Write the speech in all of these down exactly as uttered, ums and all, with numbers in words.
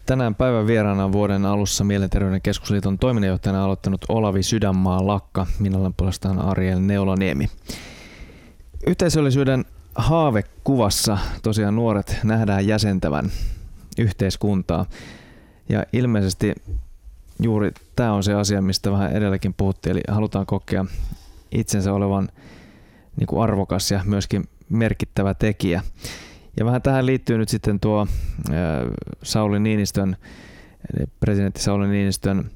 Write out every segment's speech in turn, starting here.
Tänään päivän vieraana vuoden alussa Mielenterveyden keskusliiton toiminnanjohtajana aloittanut Olavi Sydänmaa Lakka. Minä olen puolestaan Ariel Neulaniemi. Yhteisöllisyyden haavekuvassa tosiaan nuoret nähdään jäsentävän yhteiskuntaa. Ja ilmeisesti juuri tämä on se asia, mistä vähän edelläkin puhuttiin. Eli halutaan kokea itsensä olevan niin kuin arvokas ja myöskin merkittävä tekijä. Ja vähän tähän liittyy nyt sitten tuo Sauli Niinistön, presidentti Sauli Niinistön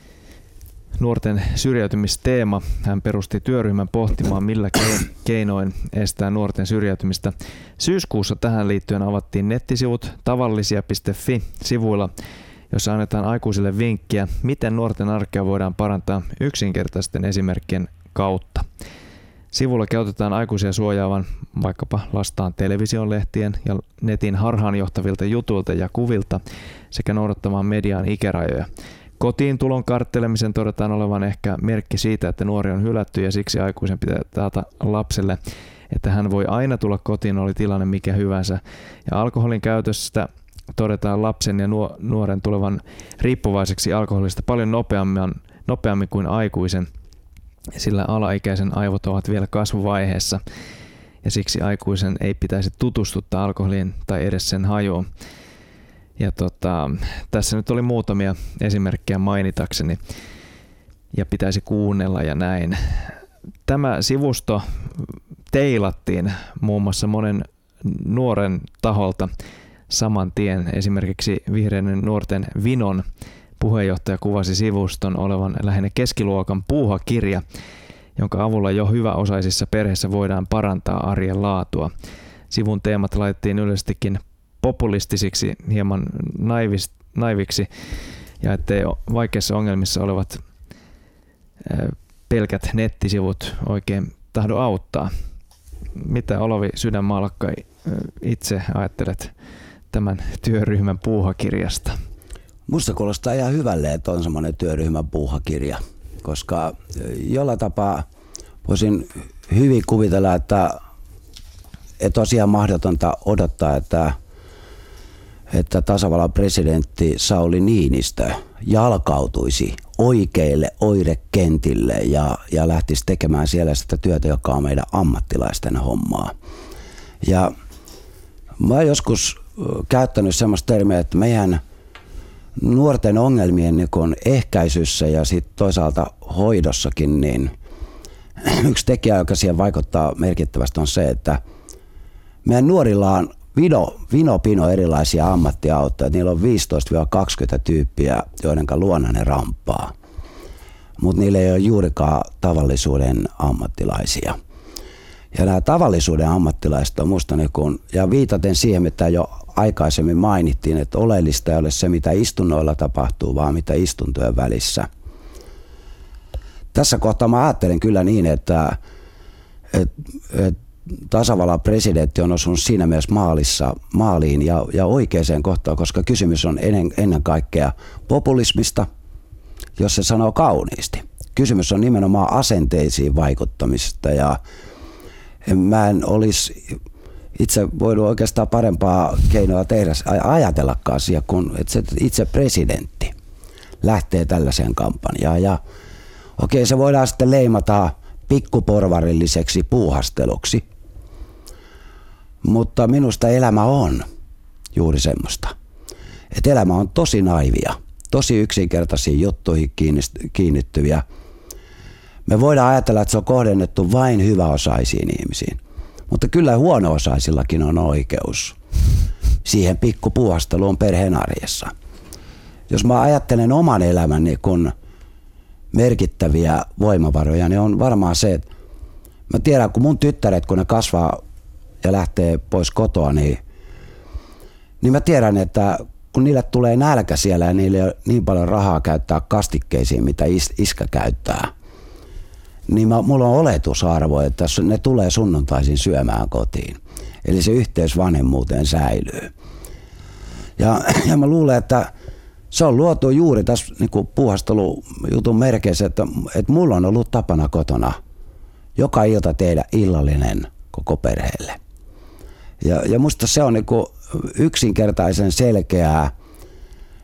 nuorten syrjäytymisteema. Hän perusti työryhmän pohtimaan, millä keinoin estää nuorten syrjäytymistä. Syyskuussa tähän liittyen avattiin nettisivut tavallisia piste fi sivuilla, jossa annetaan aikuisille vinkkiä, miten nuorten arkea voidaan parantaa yksinkertaisten esimerkkien kautta. Sivulla kehotetaan aikuisia suojaavan vaikkapa lastaan televisionlehtien ja netin harhaanjohtavilta jutuilta ja kuvilta sekä noudattamaan median ikärajoja. Kotiin tulon karttelemisen todetaan olevan ehkä merkki siitä, että nuori on hylätty ja siksi aikuisen pitää taata lapselle, että hän voi aina tulla kotiin, oli tilanne mikä hyvänsä. Ja alkoholin käytöstä todetaan lapsen ja nuoren tulevan riippuvaiseksi alkoholista paljon nopeammin, nopeammin kuin aikuisen, sillä alaikäisen aivot ovat vielä kasvuvaiheessa ja siksi aikuisen ei pitäisi tutustuttaa alkoholiin tai edes sen hajuun. Ja tota, tässä nyt oli muutamia esimerkkejä mainitakseni ja pitäisi kuunnella ja näin. Tämä sivusto teilattiin muun muassa monen nuoren taholta saman tien. Esimerkiksi Vihreiden nuorten Vinon puheenjohtaja kuvasi sivuston olevan lähinnä keskiluokan puuhakirja, jonka avulla jo hyväosaisissa perheissä voidaan parantaa arjen laatua. Sivun teemat laitettiin yleisestikin populistisiksi, hieman naivis, naiviksi, ja ettei vaikeissa ongelmissa olevat pelkät nettisivut oikein tahdo auttaa. Mitä Olavi Sydänmaa Lakka itse ajattelet tämän työryhmän puuhakirjasta? Musta kuulostaa ihan hyvälle, että on semmoinen työryhmän puuhakirja, koska jollain tapaa voisin hyvin kuvitella, että, että tosiaan mahdotonta odottaa, että, että tasavallan presidentti Sauli Niinistö jalkautuisi oikeille oirekentille ja, ja lähtisi tekemään siellä sitä työtä, joka on meidän ammattilaisten hommaa. Ja mä oon joskus käyttänyt semmoista termiä, että meidän nuorten ongelmien niin kun ehkäisyssä ja sit toisaalta hoidossakin, niin yksi tekijä, joka siihen vaikuttaa merkittävästi, on se, että meidän nuorilla on vino, vinopino erilaisia ammattiautoja. Niillä on viisitoista kaksikymmentä tyyppiä, joiden luona ne rampaa. Mutta niillä ei ole juurikaan tavallisuuden ammattilaisia. Ja nämä tavallisuuden ammattilaiset on musta, niin kun, ja viitaten siihen, mitä jo aikaisemmin mainittiin, että oleellista ei ole se, mitä istunnoilla tapahtuu, vaan mitä istuntojen välissä. Tässä kohtaa mä ajattelen kyllä niin, että, että, että tasavallan presidentti on osunut siinä mielessä maalissa, maaliin ja, ja oikeaan kohtaan, koska kysymys on ennen, ennen kaikkea populismista, jos se sanoo kauniisti. Kysymys on nimenomaan asenteisiin vaikuttamisesta ja mä en olisi itse voinut oikeastaan parempaa keinoa tehdä, ajatellakaan asia, kun että se itse presidentti lähtee tällaiseen kampanjaan. Ja okei, se voidaan sitten leimata pikkuporvarilliseksi puuhasteluksi, mutta minusta elämä on juuri semmoista. Että elämä on tosi naivia, tosi yksinkertaisiin juttuihin kiinnittyviä. Me voidaan ajatella, että se on kohdennettu vain hyväosaisiin ihmisiin. Mutta kyllä huono-osaisillakin on oikeus siihen pikkupuhasteluun perheen arjessa. Jos mä ajattelen oman elämäni kun merkittäviä voimavaroja, niin on varmaan se, että mä tiedän, kun mun tyttäret, kun ne kasvaa ja lähtee pois kotoa, niin, niin mä tiedän, että kun niille tulee nälkä siellä ja niille ei ole niin paljon rahaa käyttää kastikkeisiin, mitä is, iskä käyttää, niin mä, mulla on oletusarvo, että ne tulee sunnuntaisin syömään kotiin. Eli se yhteys vanhemmuuteen säilyy. Ja, ja mä luulen, että se on luotu juuri tässä niin kuin puuhastelujutun merkeissä, että, että mulla on ollut tapana kotona joka ilta tehdä illallinen koko perheelle. Ja, ja musta se on niin kuin yksinkertaisen selkeää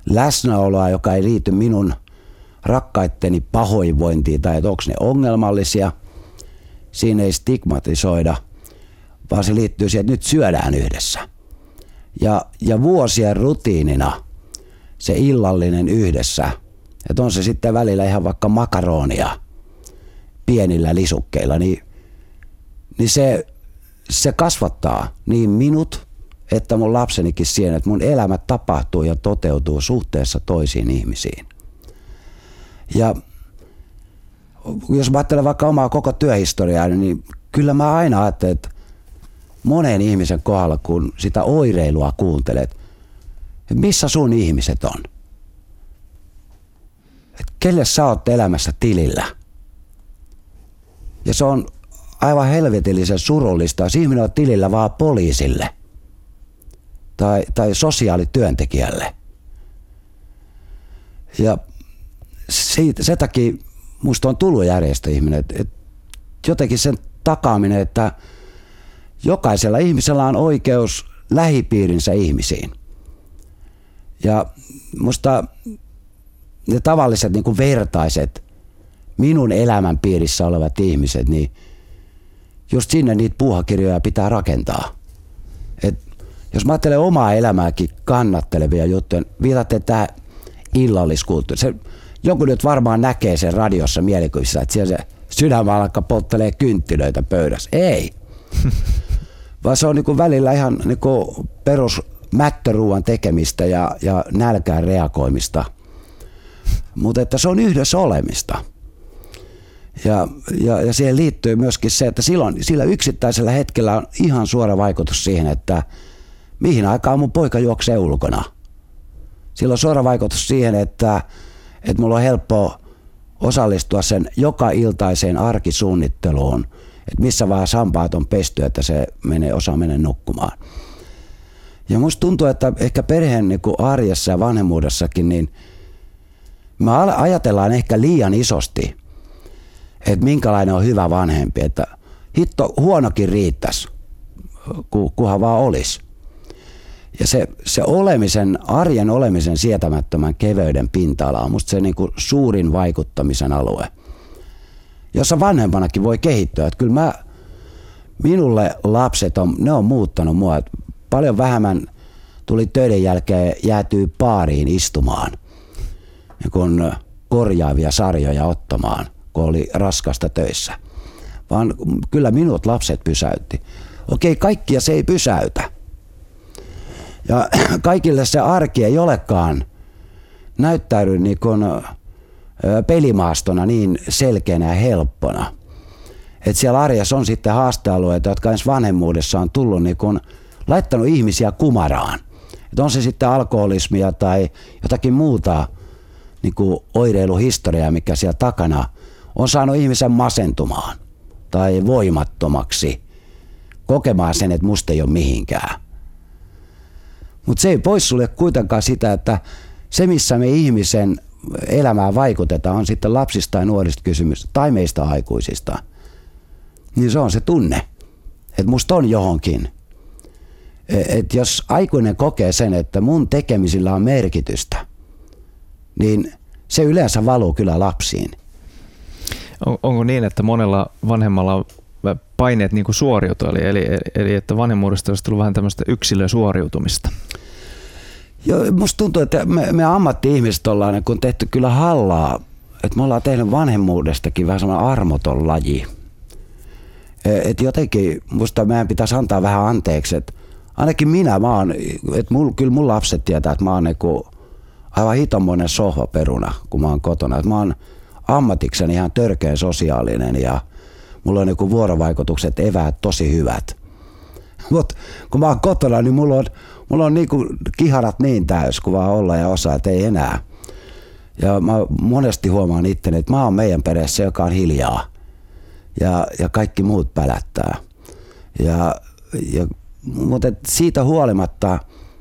läsnäoloa, joka ei liity minun rakkaitteni pahoinvointiin tai että onko ne ongelmallisia. Siinä ei stigmatisoida, vaan se liittyy siihen, että nyt syödään yhdessä. Ja, ja vuosien rutiinina se illallinen yhdessä, että on se sitten välillä ihan vaikka makaronia pienillä lisukkeilla, niin, niin se, se kasvattaa niin minut, että mun lapsenikin siihen, että mun elämä tapahtuu ja toteutuu suhteessa toisiin ihmisiin. Ja jos mä ajattelen vaikka omaa koko työhistoriaa, niin kyllä mä aina ajattelen, että monen ihmisen kohdalla, kun sitä oireilua kuuntelet, että missä sun ihmiset on? Että kelle sä oot elämässä tilillä? Ja se on aivan helvetillisen surullista, jos ihminen on tilillä vaan poliisille tai, tai sosiaalityöntekijälle. Ja siitä, sen takia musta on tullut järjestöihminen, että, että jotenkin sen takaaminen, että jokaisella ihmisellä on oikeus lähipiirinsä ihmisiin. Ja musta ne tavalliset niin kuin vertaiset minun elämän piirissä olevat ihmiset, niin just sinne niitä puuhakirjoja pitää rakentaa. Et jos mä ajattelen omaa elämääkin kannattelevia juttuja, viitatte tähän illalliskulttuuriin. Se, joku nyt varmaan näkee sen radiossa mielikuvissa, että siellä se sydänmalakka polttelee kynttilöitä pöydässä. Ei. Vaan se on niinku välillä ihan niinku perus mättöruuan tekemistä ja, ja nälkään reagoimista. Mutta että se on yhdessä olemista. Ja, ja, ja siihen liittyy myöskin se, että silloin, sillä yksittäisellä hetkellä on ihan suora vaikutus siihen, että mihin aikaan mun poika juoksee ulkona. Sillä on suora vaikutus siihen, että, että mulla on helppo osallistua sen joka iltaiseen arkisuunnitteluun, että missä vaiheessa hampaat on pesty, että se menee, osa menee nukkumaan. Ja musta tuntuu, että ehkä perheen niin kuin arjessa ja vanhemmuudessakin, niin me ajatellaan ehkä liian isosti, että minkälainen on hyvä vanhempi, että hitto huonokin riittäisi, kunhan vaan olisi. Ja se, se olemisen, arjen olemisen sietämättömän keveyden pinta-ala on musta se niin kuin suurin vaikuttamisen alue, jossa vanhempanakin voi kehittyä. Että kyllä mä, minulle lapset on, ne on muuttanut mua. Paljon vähemmän tuli töiden jälkeen jäätyy baariin istumaan, kun korjaavia sarjoja ottamaan, kun oli raskasta töissä. Vaan kyllä minut lapset pysäytti. Okei, kaikkia se ei pysäytä. Ja kaikille se arki ei olekaan näyttäydy niin kuin pelimaastona niin selkeänä ja helppona. Että siellä arjessa on sitten haastealueita, jotka ensi vanhemmuudessa on tullut niin kuin laittanut ihmisiä kumaraan. Että on se sitten alkoholismia tai jotakin muuta niin kuin oireiluhistoriaa, mikä siellä takana on saanut ihmisen masentumaan tai voimattomaksi kokemaan sen, että musta ei ole mihinkään. Mutta se ei poissulje kuitenkaan sitä, että se missä me ihmisen elämään vaikutetaan on sitten lapsista ja nuorista kysymys tai meistä aikuisista. Niin se on se tunne, että musta on johonkin. Että jos aikuinen kokee sen, että mun tekemisillä on merkitystä, niin se yleensä valuu kyllä lapsiin. On, onko niin, että monella vanhemmalla on paineet niin kuin suoriutua, eli, eli, eli että vanhemmuudesta olisi tullut vähän tämmöistä yksilösuoriutumista? Joo, musta tuntuu, että me, me ammatti-ihmiset ollaan niin kun tehty kyllä hallaa, että me ollaan tehnyt vanhemmuudestakin vähän semmoinen armoton laji. Että jotenkin musta meidän pitäisi antaa vähän anteeksi, että ainakin minä, mä oon, että mul, kyllä mun lapset tietää, että mä oon niinku aivan hitommoinen sohvaperuna, kun mä oon kotona. Että mä oon ammatikseni ihan törkeän sosiaalinen ja mulla on niinku vuorovaikutukset, eväät tosi hyvät. Mutta kun mä oon kotona, niin mulla on, mulla on niinku kiharat niin täys, kun vaan olla ja osaa, että ei enää. Ja mä monesti huomaan itteni, että mä oon meidän perheessä, joka on hiljaa. Ja, ja kaikki muut pälättää. Ja, ja, mutta siitä huolimatta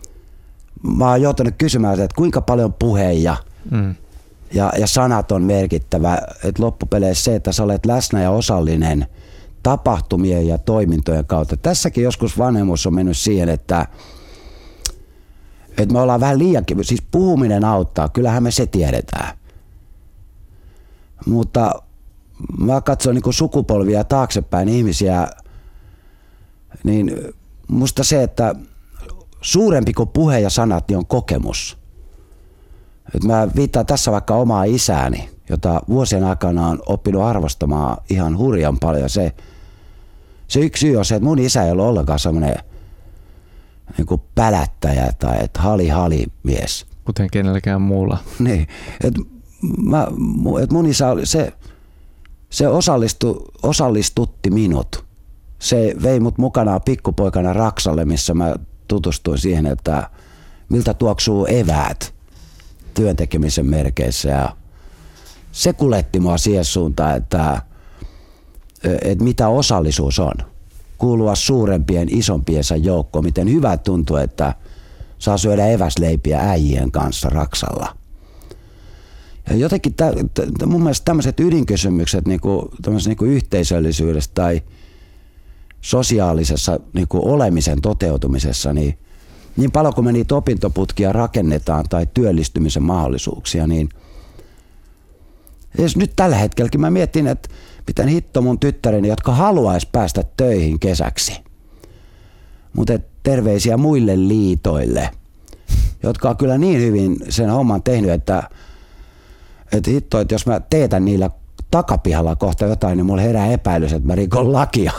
mä oon joutunut kysymään, että kuinka paljon puhe ja, mm. ja, ja sanat on merkittävä. Että loppupeleissä se, että sä olet läsnä ja osallinen tapahtumien ja toimintojen kautta. Tässäkin joskus vanhemmuus on mennyt siihen, että, Että me ollaan vähän liiankin, siis puhuminen auttaa, kyllähän me se tiedetään. Mutta mä katson niin kuin sukupolvia taaksepäin ihmisiä, niin musta se, että suurempi kuin puhe ja sanat, niin on kokemus. Et mä viittaan tässä vaikka omaa isääni, jota vuosien aikana on oppinut arvostamaan ihan hurjan paljon. Se, se yksi syy on se, että mun isä ei ollut ollenkaan semmoinen niin kuin pälättäjä tai että hali hali mies. Kuten kenelläkään muulla. Niin, että et mun isä oli, se, se osallistu, osallistutti minut. Se vei mut mukanaan pikkupoikana Raksalle, missä mä tutustuin siihen, että miltä tuoksuu eväät työntekemisen merkeissä. Ja se kuletti mua siihen suuntaan, että, että mitä osallisuus on. Kuulua suurempien, isompiensa joukkoon. Miten hyvä tuntuu, että saa syödä eväsleipiä äijien kanssa Raksalla. Ja jotenkin tä, tä, mun mielestä tämmöiset ydinkysymykset niin kuin, niin kuin yhteisöllisyydestä tai sosiaalisessa niin kuin olemisen toteutumisessa, niin, niin paljon kuin me niitä opintoputkia rakennetaan tai työllistymisen mahdollisuuksia, niin edes nyt tällä hetkelläkin mä mietin, että miten hitto mun tyttäreni, jotka haluaisi päästä töihin kesäksi, mutta terveisiä muille liitoille, jotka on kyllä niin hyvin sen homman tehnyt, että, että hitto, että jos mä teetän niillä takapihalla kohta jotain, niin mulla herää epäilys, että mä rikon lakia.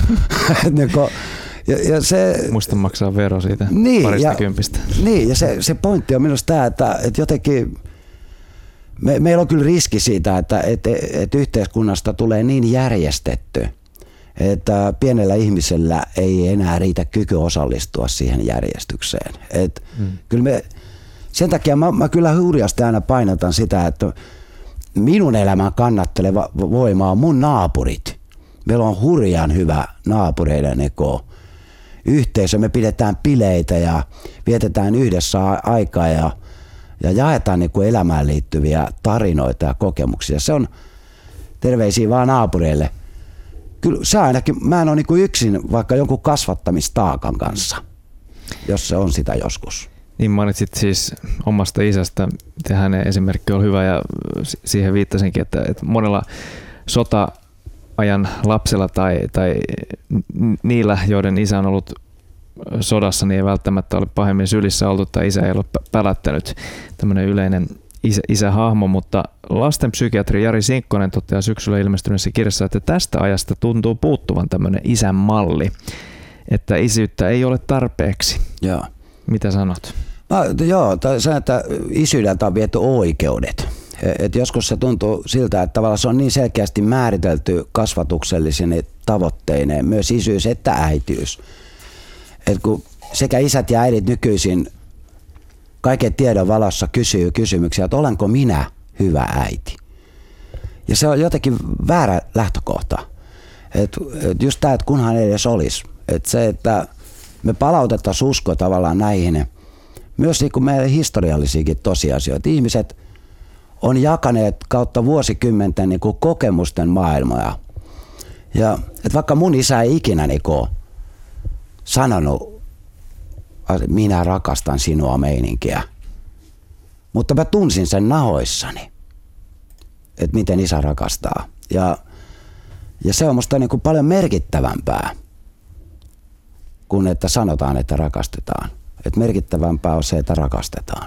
ja, ja se, muista maksaa vero siitä niin, parista ja, kympistä. Niin, ja se, se pointti on minusta tämä, että, että jotenkin me, meillä on kyllä riski siitä, että, että, että yhteiskunnasta tulee niin järjestetty, että pienellä ihmisellä ei enää riitä kyky osallistua siihen järjestykseen. Et hmm. kyllä me, sen takia mä, mä kyllä hurjasti aina painotan sitä, että minun elämän kannatteleva voima on mun naapurit. Meillä on hurjan hyvä naapureiden eko yhteisö. Me pidetään bileitä ja vietetään yhdessä aikaa ja, ja jaetaan niin kuin elämään liittyviä tarinoita ja kokemuksia. Se on terveisiä vaan naapureille. Kyllä se ainakin, mä en ole niin kuin yksin vaikka jonkun kasvattamistaakan kanssa, jos se on sitä joskus. Niin mainitsit siis omasta isästä, miten hänen esimerkki on hyvä ja siihen viittasinkin, että, että monella sota-ajan lapsella tai, tai niillä, joiden isä on ollut sodassa, niin ei välttämättä ole pahemmin sylissä oltu tai isä ei ole pälättänyt, tämmöinen yleinen isä, isähahmo, mutta lastenpsykiatri Jari Sinkkonen toteaa syksyllä ilmestyneessä kirjassa, että tästä ajasta tuntuu puuttuvan tämmöinen isän malli, että isyyttä ei ole tarpeeksi. Joo. Mitä sanot? No, joo, se, että isyydeltä on viety oikeudet. Et joskus se tuntuu siltä, että tavallaan se on niin selkeästi määritelty kasvatuksellisine tavoitteineen, myös isyys että äitiys. Et kun sekä isät ja äidit nykyisin kaiken tiedon valossa kysyy kysymyksiä, että olenko minä hyvä äiti. Ja se on jotenkin väärä lähtökohta. Et, et just tämä, että kunhan edes olisi. Et se, että me palautettaisiin usko tavallaan näihin, myös niin kuin meidän historiallisiakin tosiasioita. Ihmiset on jakaneet kautta vuosikymmenten niin kuin kokemusten maailmoja. Ja että vaikka mun isä ei ikinä niin kuin sanonut, minä rakastan sinua meininkiä, mutta mä tunsin sen nahoissani, että miten isä rakastaa. Ja, ja se on musta niin kuin paljon merkittävämpää kuin että sanotaan, että rakastetaan. Et merkittävämpää on se, että rakastetaan.